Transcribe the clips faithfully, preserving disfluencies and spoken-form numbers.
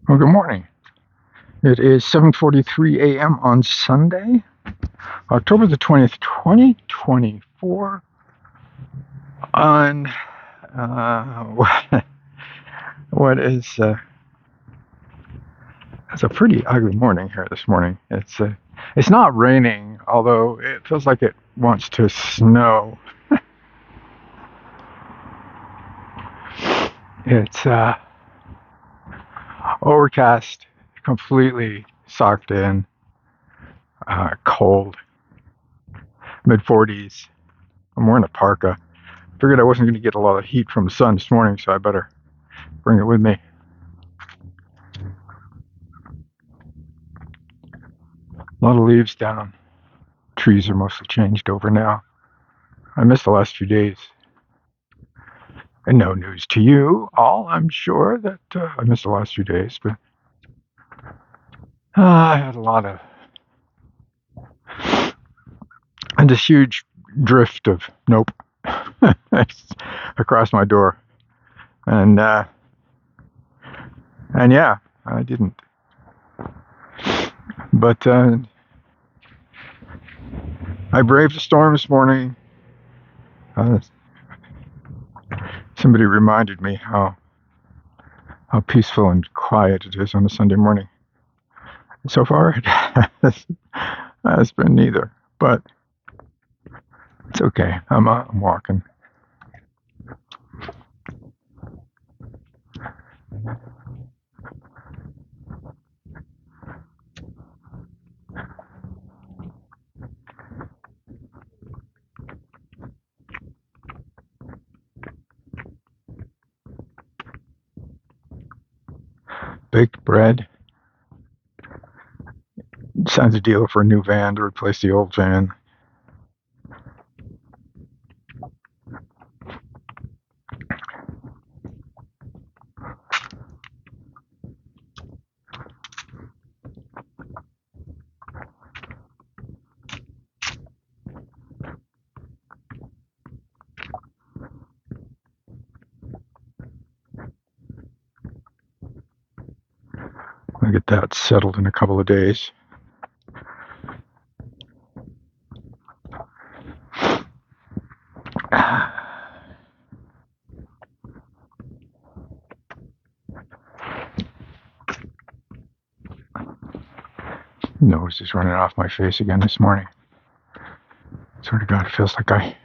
Well, good morning. It is seven forty-three a.m. on Sunday, October the twentieth, twenty twenty-four. On uh, what is uh, it's a pretty ugly morning here this morning. It's uh, it's not raining, although it feels like it wants to snow. It's uh, overcast, completely socked in, uh, cold, mid forties. I'm wearing a parka. Figured I wasn't going to get a lot of heat from the sun this morning, so I better bring it with me. A lot of leaves down. Trees are mostly changed over now. I missed the last few days. And no news to you all, I'm sure, that uh, I missed the last few days, but uh, I had a lot of... and this huge drift of nope across my door. And, uh, and yeah, I didn't. But uh, I braved the storm this morning. Uh, somebody reminded me how how peaceful and quiet it is on a Sunday morning. So far, it has, has been neither, but it's okay. I'm, uh, I'm walking. Baked bread. Signs a deal for a new van to replace the old van. I'll get that settled in a couple of days. Nose is running off my face again this morning. Swear to God, it feels like I...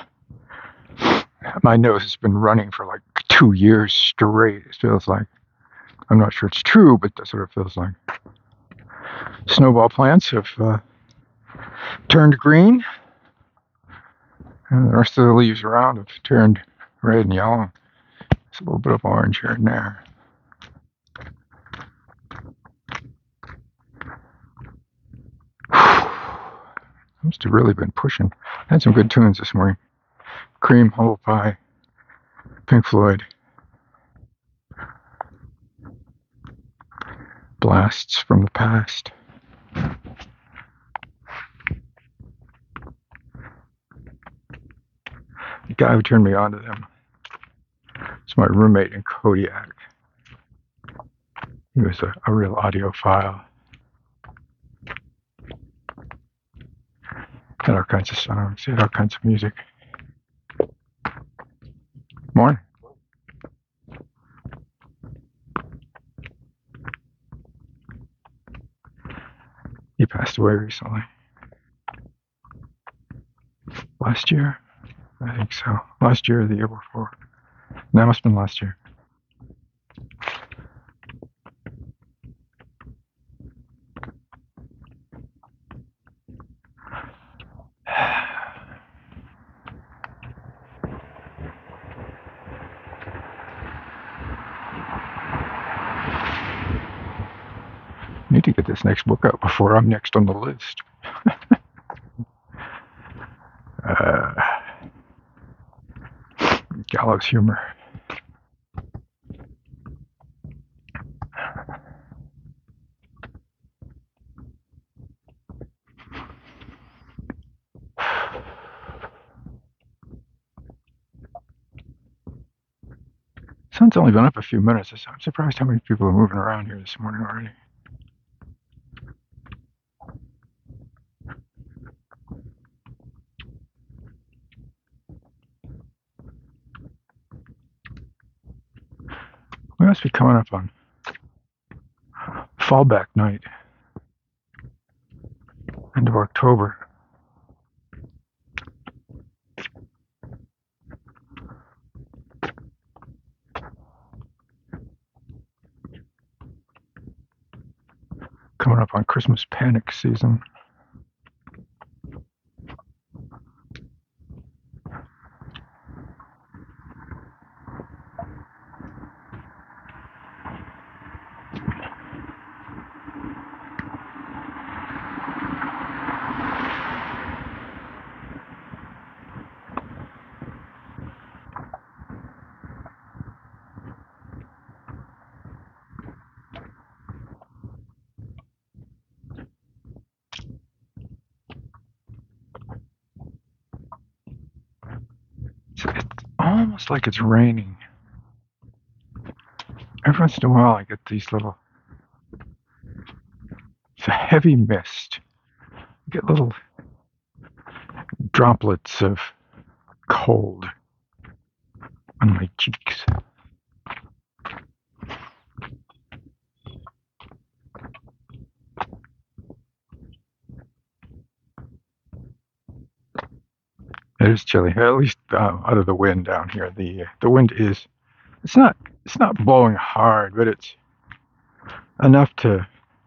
my nose has been running for like two years straight. It feels like... I'm not sure it's true, but that's what it feels like. Snowball plants have uh, turned green. And the rest of the leaves around have turned red and yellow. There's a little bit of orange here and there. Must have really been pushing. I had some good tunes this morning. Cream, Humble Pie, Pink Floyd. Blasts from the past. The guy who turned me on to them is my roommate in Kodiak. He was a, a real audiophile. Had all kinds of songs, had all kinds of music. Morning. He passed away recently. Last year? I think so. Last year or the year before. That must have been last year. Need to get this next book out before I'm next on the list. uh, gallows humor. sun's only been up a few minutes. I'm surprised how many people are moving around here this morning already. We must be coming up on fallback night, end of October. Coming up on Christmas panic season. Almost like it's raining. Every once in a while I get these little, it's a heavy mist. I get little droplets of cold on my cheeks. It is chilly, at least uh, out of the wind down here. The the wind is, it's not it's not blowing hard, but it's enough to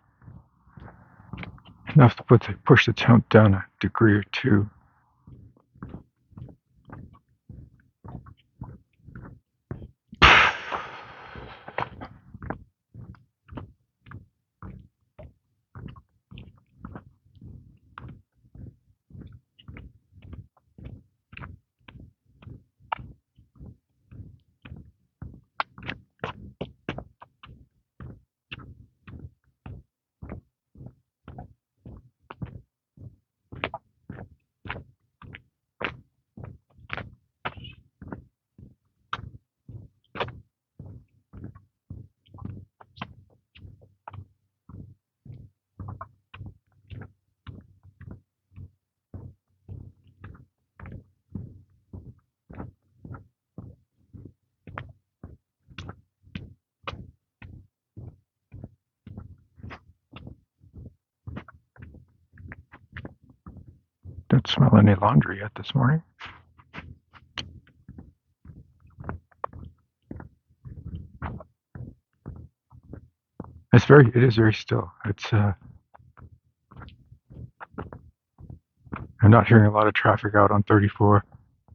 enough to put the, push the temp down a degree or two. Don't smell any laundry yet this morning. It's very, it is very still. It's, uh, I'm not hearing a lot of traffic out on thirty-four.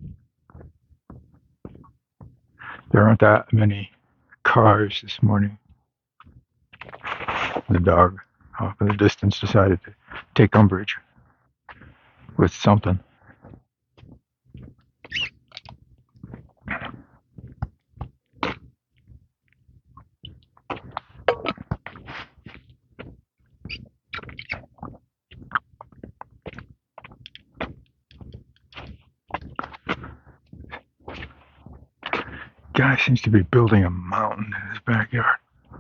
There aren't that many cars this morning. The dog off in the distance decided to take umbrage with something. Guy seems to be building a mountain in his backyard,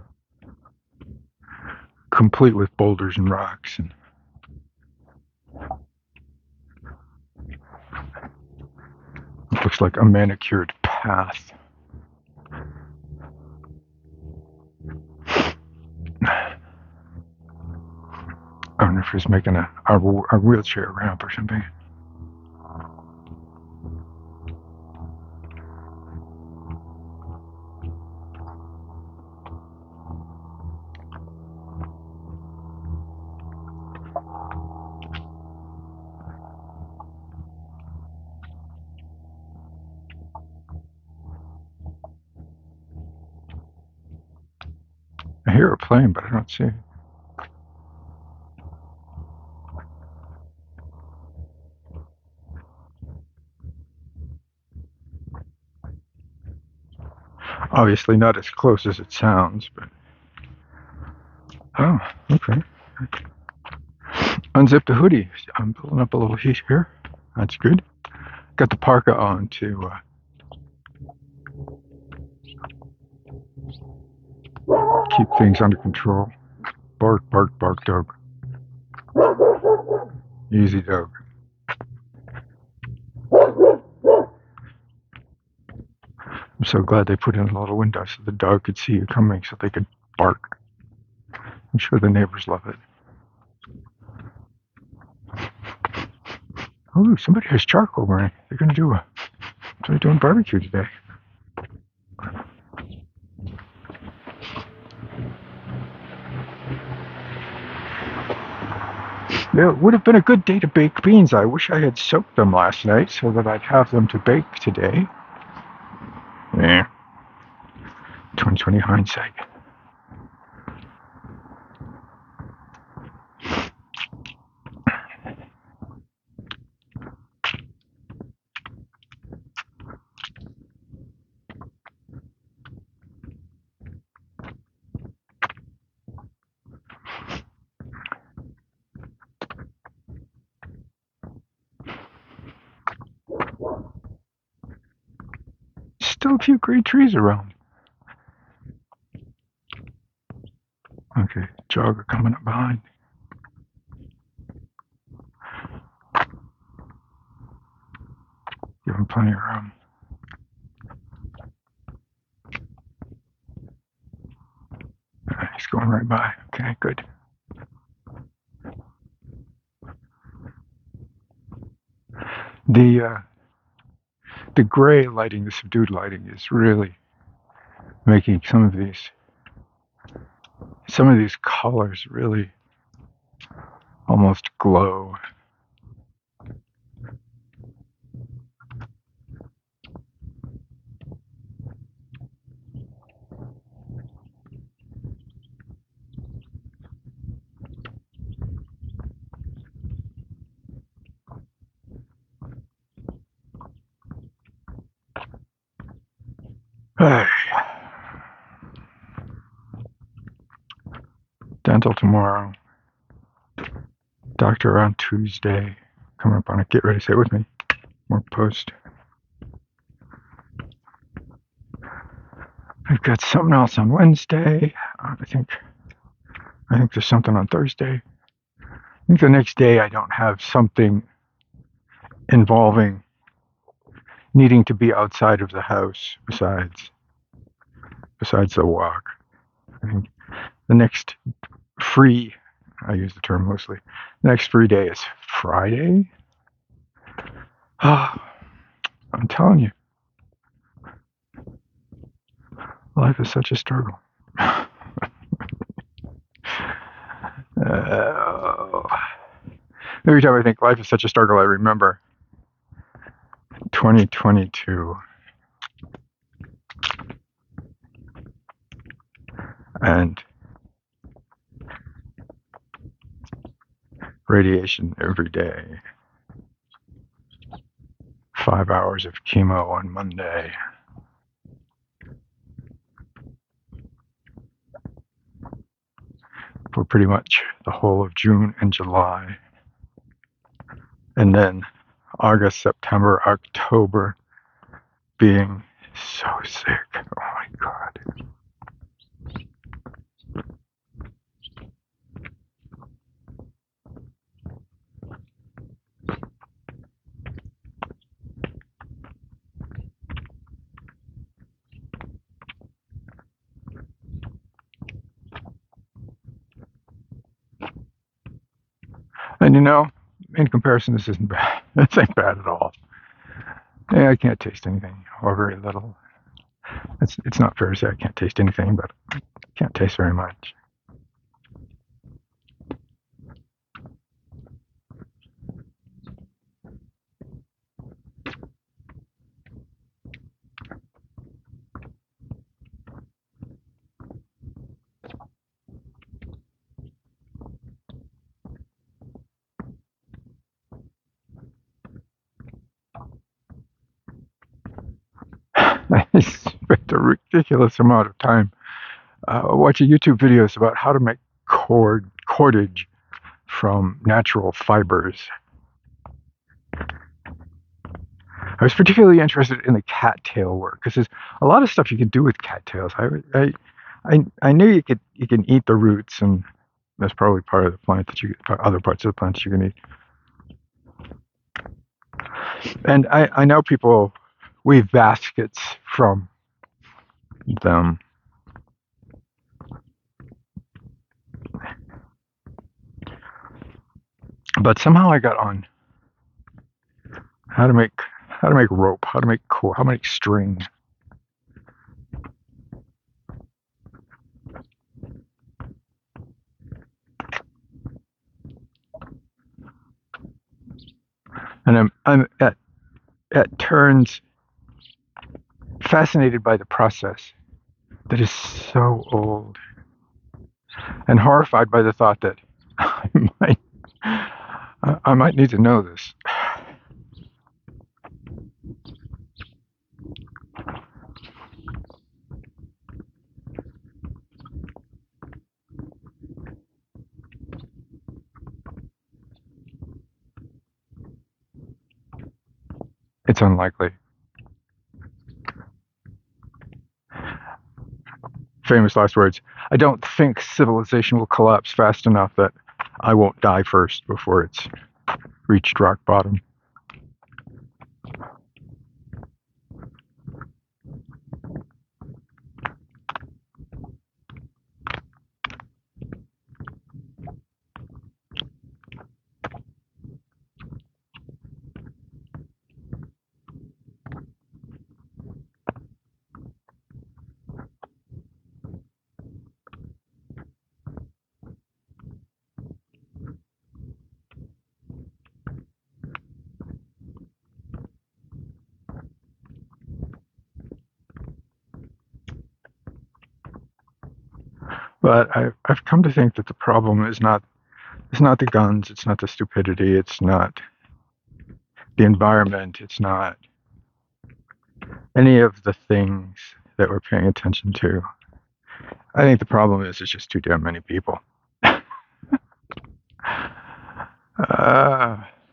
complete with boulders and rocks, and it looks like a manicured path. I wonder if he's making a, a, a wheelchair ramp or something. I hear a plane, but I don't see it. Obviously not as close as it sounds, but... Oh, okay. Unzip the hoodie. I'm pulling up a little heat here. That's good. Got the parka on to... Uh, keep things under control. Bark, bark, bark, dog. Easy, dog. I'm so glad they put in a little window so the dog could see you coming so they could bark. I'm sure the neighbors love it. Oh, somebody has charcoal burning. They're going to do a, they're doing barbecue today. It would have been a good day to bake beans. I wish I had soaked them last night so that I'd have them to bake today. Yeah. twenty twenty hindsight. Still a few great trees around. Okay, jogger coming up behind. Give him plenty of room. He's going right by. Okay, good. The uh, the gray lighting, the subdued lighting, is really making some of these some of these colors really almost glow. Hey. Dental tomorrow. Doctor on Tuesday. Coming up on it. Get ready, say it with me. More post. I've got something else on Wednesday. I think I think there's something on Thursday. I think the next day I don't have something involving needing to be outside of the house besides besides the walk. I think the next free, I use the term loosely, the next free day is Friday. Oh, I'm telling you, life is such a struggle. uh, every time I think life is such a struggle, I remember twenty twenty-two. And radiation every day. Five hours of chemo on Monday. For pretty much the whole of June and July. And then August, September, October being so sick. Oh my God. And you know, in comparison, this isn't bad. This ain't bad at all. Yeah, I can't taste anything, or very little. It's it's not fair to say I can't taste anything, but I can't taste very much. I spent a ridiculous amount of time uh, watching YouTube videos about how to make cord cordage from natural fibers. I was particularly interested in the cattail work because there's a lot of stuff you can do with cattails. I, I I I knew you could you can eat the roots, and that's probably part of the plant that you other parts of the plant you can eat. And I I know people weave baskets from them. But somehow I got on how to make how to make rope, how to make cord, how to make string. And I'm I'm at at turns fascinated by the process that is so old, and horrified by the thought that I might I might need to know this. It's unlikely. Famous last words. I don't think civilization will collapse fast enough that I won't die first before it's reached rock bottom. But I, I've come to think that the problem is not it's not the guns, it's not the stupidity, it's not the environment, it's not any of the things that we're paying attention to. I think the problem is it's just too damn many people. uh,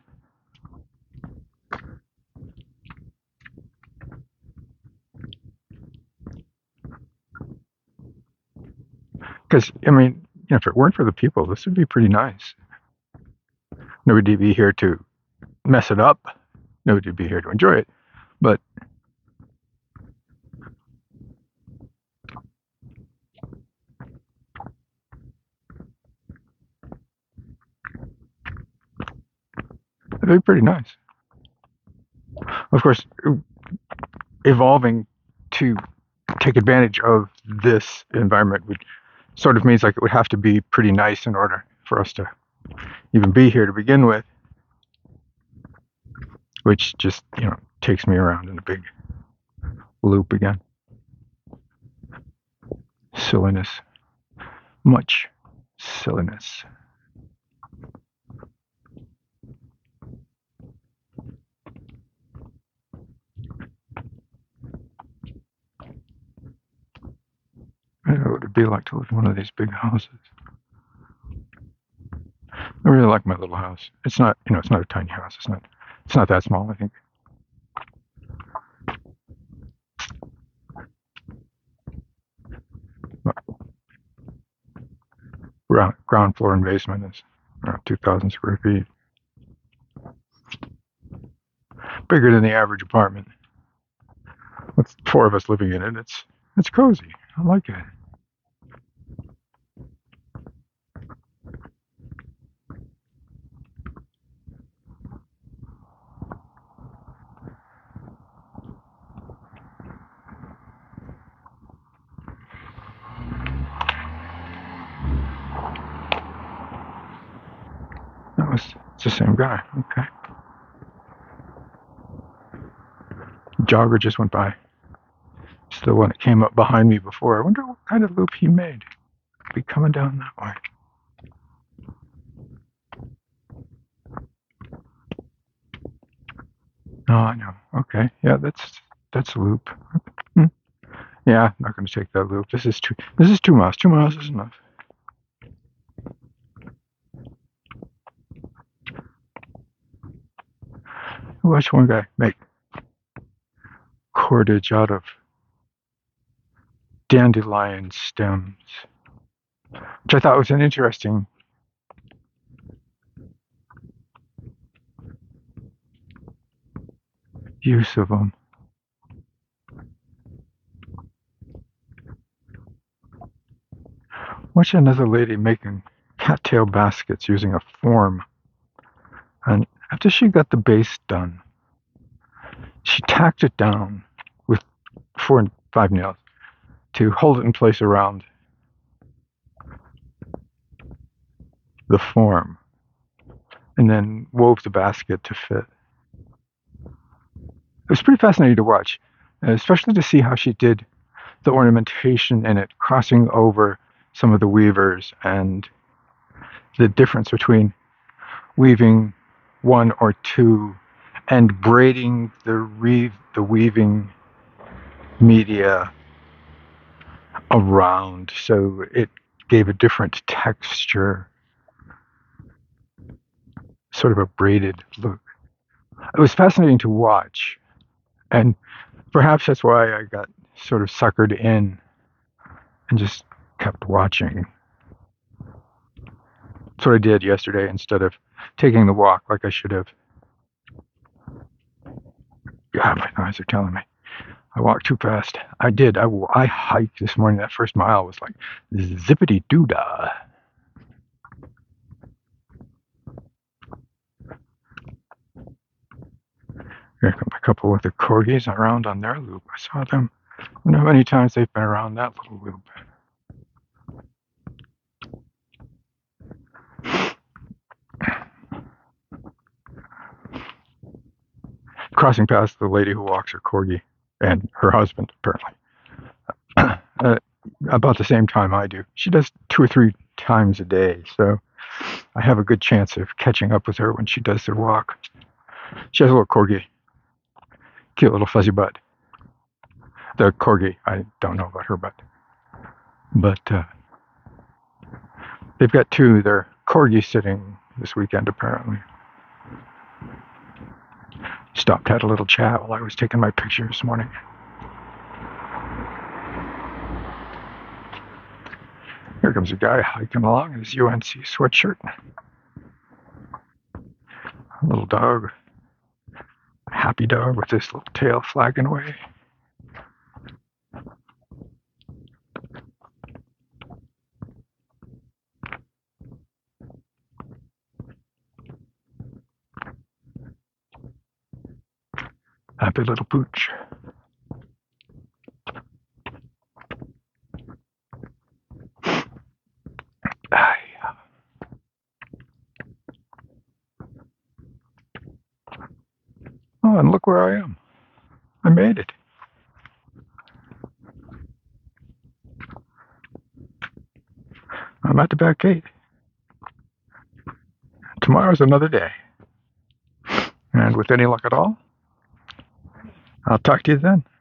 Because, I mean, you know, if it weren't for the people, this would be pretty nice. Nobody would be here to mess it up. Nobody would be here to enjoy it. But it'd be pretty nice. Of course, evolving to take advantage of this environment would sort of means like it would have to be pretty nice in order for us to even be here to begin with, which just, you know, takes me around in a big loop again. Silliness. Much silliness. I don't know what it'd be like to live in one of these big houses. I really like my little house. It's not, you know, it's not a tiny house. It's not, it's not that small, I think. Ground, ground floor and basement is around two thousand square feet. Bigger than the average apartment. With four of us living in it, it's it's cozy. I like it. That was it's the same guy. Okay. Jogger just went by. It's the one that came up behind me before. I wonder what kind of loop he made. Be coming down that way. Oh, I know. Okay. Yeah, that's that's a loop. Hmm. Yeah, I'm not going to take that loop. This is two. This is two miles. Two miles is enough. Watch one guy make cordage out of dandelion stems, which I thought was an interesting use of them. Watch another lady making cattail baskets using a form. And after she got the base done, she tacked it down with four and five nails to hold it in place around the form, and then wove the basket to fit. It was pretty fascinating to watch, especially to see how she did the ornamentation in it, crossing over some of the weavers, and the difference between weaving one or two and braiding the weave, the weaving media around, so it gave a different texture, sort of a braided look. It was fascinating to watch, and perhaps that's why I got sort of suckered in and just kept watching. That's what I did yesterday instead of taking the walk like I should have. God, my eyes are telling me I walked too fast. I did. I, I hiked this morning. That first mile was like zippity doo dah. Here come a couple with the corgis around on their loop. I saw them. I wonder how many times they've been around that little loop. Crossing past the lady who walks her corgi and her husband, apparently, uh, about the same time I do. She does two or three times a day, so I have a good chance of catching up with her when she does their walk. She has a little corgi, cute little fuzzy butt. The corgi, I don't know about her butt, but uh, they've got two. They're corgi sitting this weekend, apparently. Stopped, had a little chat while I was taking my picture this morning. Here comes a guy hiking along in his U N C sweatshirt. A little dog, a happy dog with his little tail flagging away. Happy little pooch. Oh, and look where I am. I made it. I'm at the back gate. Tomorrow's another day. And with any luck at all, I'll talk to you then.